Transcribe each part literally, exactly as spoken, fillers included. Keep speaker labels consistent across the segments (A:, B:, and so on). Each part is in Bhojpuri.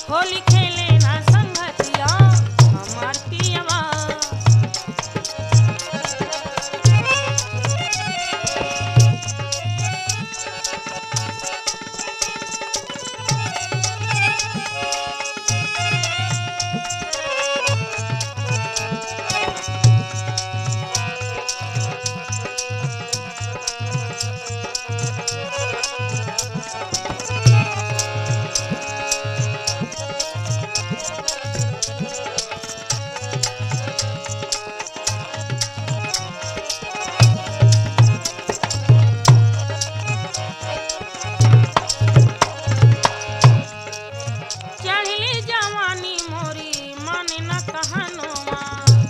A: होली खेले ना संगतिया हमार पियवा। चढ़ली जवानी मोरी मन न कहनवा।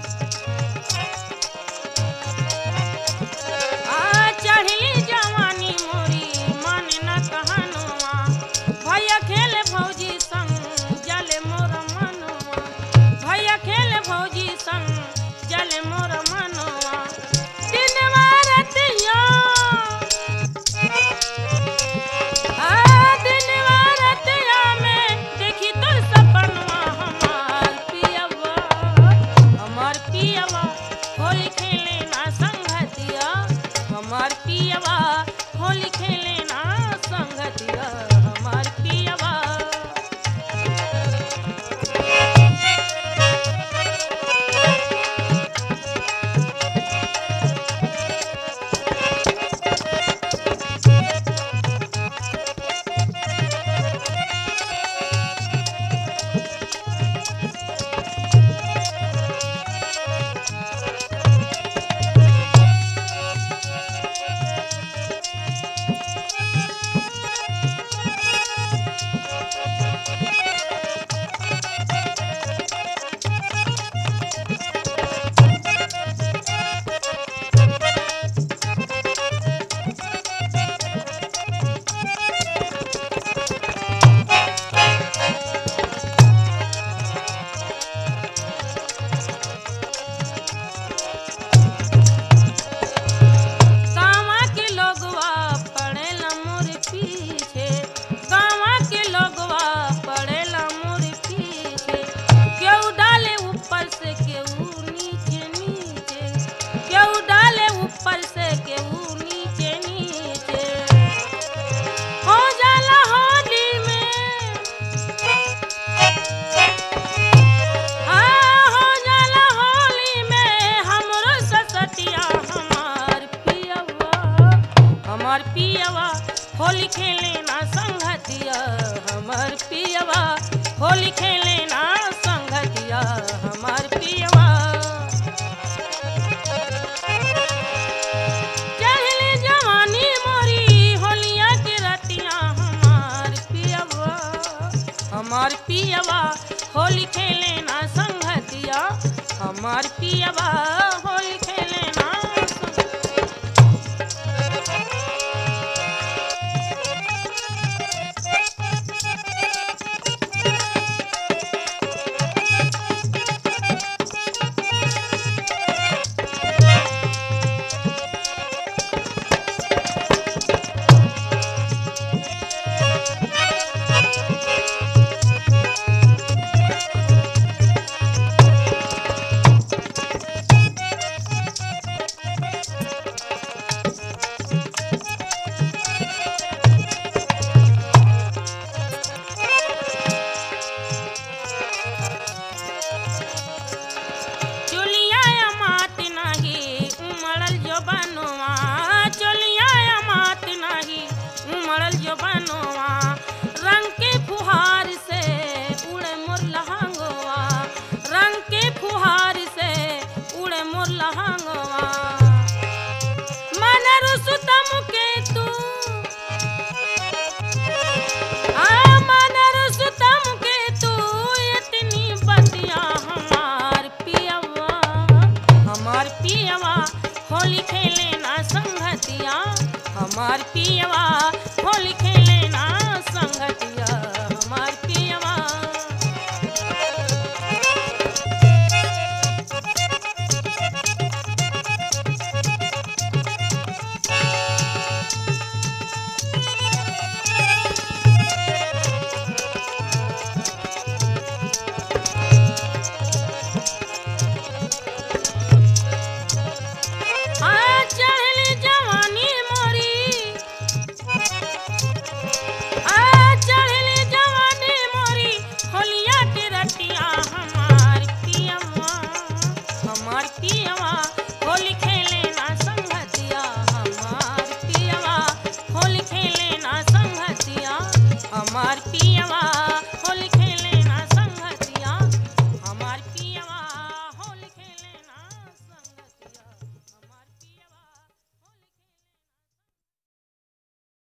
A: आ चढ़ली जवानी मोरी मन न कहनवा। भैया खेल भौजी संग जले मोर मनवा। भैया खेल भौजी संग जले मोर मनवा। दिनवा रतिया आ दिनवा रतिया में देखी तो सपनवा हमार पियवा। हमार पियवा होली खेले ना संगतिया हमार पियवा। होली खेले ना संगतिया हमार पियवा। गाँवा के लोगवा पड़ेला मोर पीछे। गाँवा के लोगवा पड़ेला मोर पीछे। केहू डाले ऊपर से केहू नीचे नीचे। केहू डाले ऊपर से केहू नीचे नीचे। हो जाला होली में आ हो जाला होली में हमरो ससतिया हमार पियवा। हमार पियवा होली खेले ना संगतिया हमार पियवा। होली खेले ना संगतिया हमार पियवा। चढ़ली जवानी मोरी होलिया के रतिया हमार पियवा। हमार पियवा होली खेले ना संगतिया हमार पियवा। होली खेले ना चुलिया मात नाही उमड़ल जो बनवा। चुलिया मात नाही उमड़ल जो बनवा। रंग के फुहार से उड़े मोर लहंगवा। रंग के फुहार से उड़े मोर लहंगवा। मन रुस्तम के तू आ मन रुस्तम के तू इतनी बतिया हमार पियवा। हमार पियवा होली खेले ना संगतिया हमार पियवा। होली खेले ना संगतिया हमार पियवा। हमार पिया